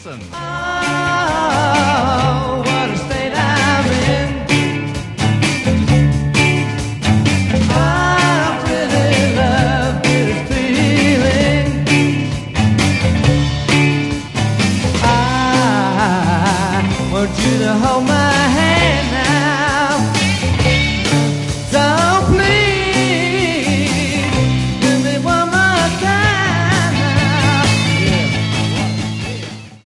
Wilson. Oh, what a state I'm in. I really love this feeling. I want you to hold my